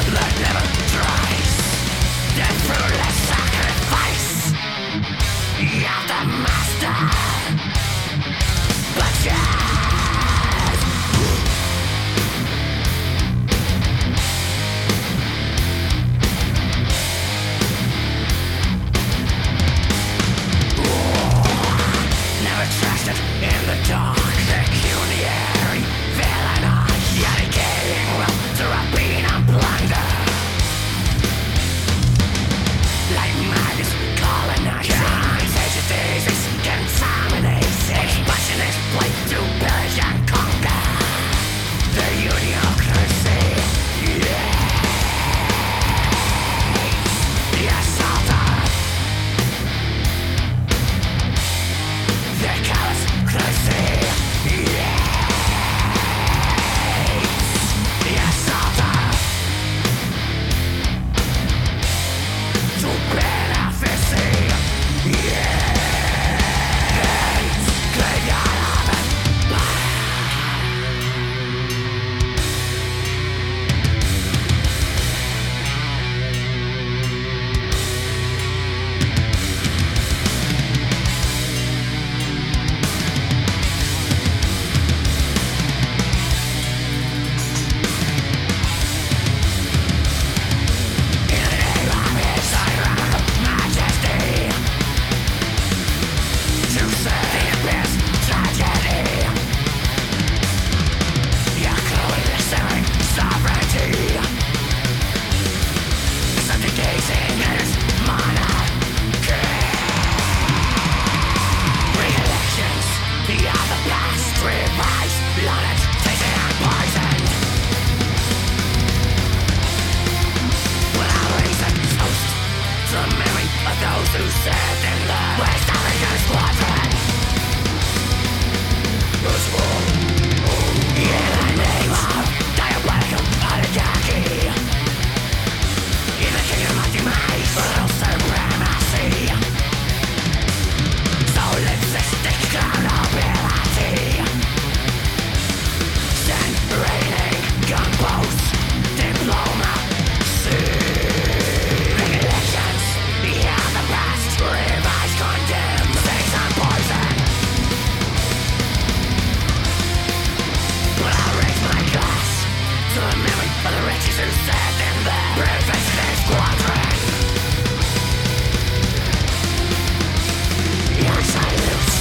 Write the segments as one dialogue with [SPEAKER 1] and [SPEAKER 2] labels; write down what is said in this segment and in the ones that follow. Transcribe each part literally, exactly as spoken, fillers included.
[SPEAKER 1] blood never dries. The fruitless sacrifice of the master. But yes, never trusted in the dark. Pecuniary villain, yet he came well to rapine and plunder. Like madness colonizing, contagious disease contaminates. Expansionist play to pillage and conquer the Unionocracy. Yes, the assaulter, the callous crazy. The assaulter to beneficy. Yes, good God of it. In the name of his tyrannical majesty, to save the abyss tragedy, you're clearly selling sovereignty, subjugating his monarchy. Recollections of the past revised, blunted, tasted and poisoned. Without reason, toast to the memory of those who served in the West African Squadron. In the name of diabolical oligarchy, in the kingdom of demise, brutal supremacy, solipsistic accountability, then reigning gunboats, diplomacy. Regulations beyond the past, revise, condemn, mistakes and poison. But I'll raise my glass to the memory of the wretches who served in the Preventive Squadron. Your silence.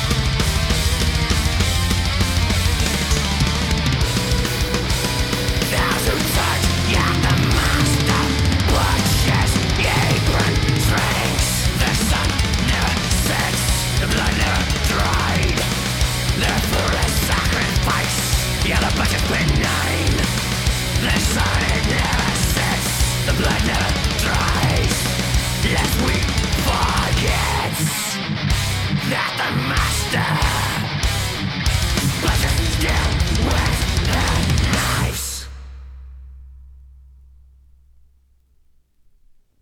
[SPEAKER 1] Those who touch, yeah, the master watches the apron strings. The sun never sets, the blood never dried. The foolish sacrifice, yeah, the budget benign. The sun it never sets, the blood never dries. Lest we forget that the master budget still